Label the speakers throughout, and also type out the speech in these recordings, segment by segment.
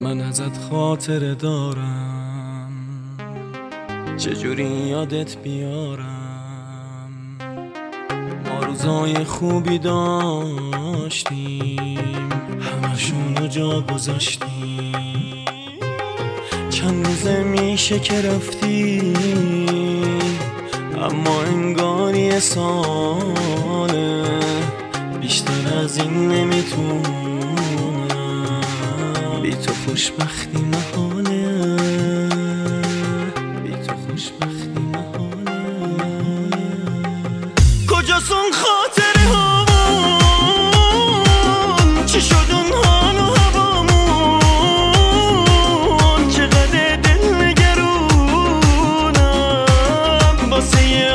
Speaker 1: من ازت خاطره دارم، چجوری یادت بیارم. ما روزای خوبی داشتیم، همشونو جا گذاشتیم. چند روزه میشه که رفتی، اما انگار یه ساله. بیشتر از این نمیتونم، بی تو خوشبختی محاله، بی تو خوشبختی محاله. کجاست اون خاطره هامون؟ چی شد اون حال و هوامون؟ چقدر دل نگرونم واسه یه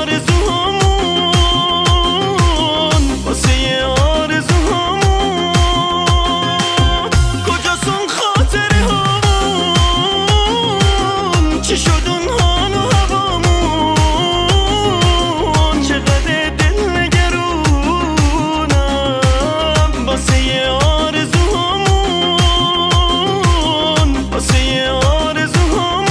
Speaker 1: آرزوهامون، واسه یه آرزوهامون. کجاست اون خاطره هامون؟ چی شد اون حال و هوامون؟ چقدر دل نگرونم واسه یه آرزوهامون، واسه یه آرزوهامون.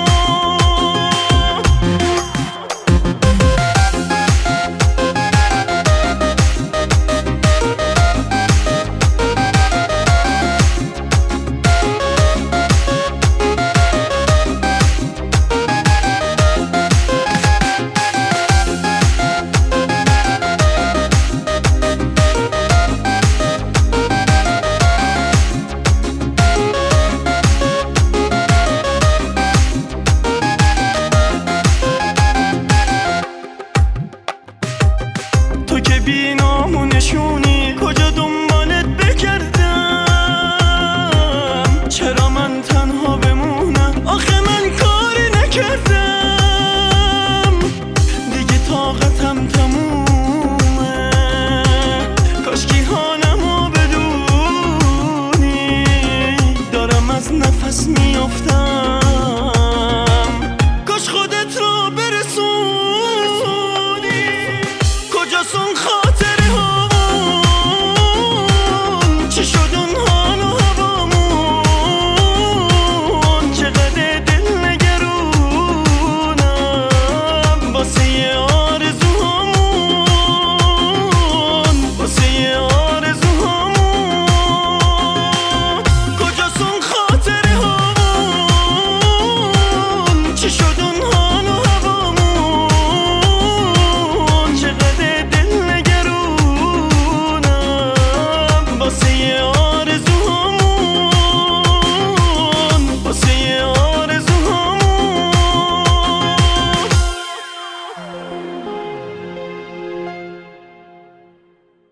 Speaker 1: تو که بی نامونشونی، کجا دنبالت بگردم؟ چرا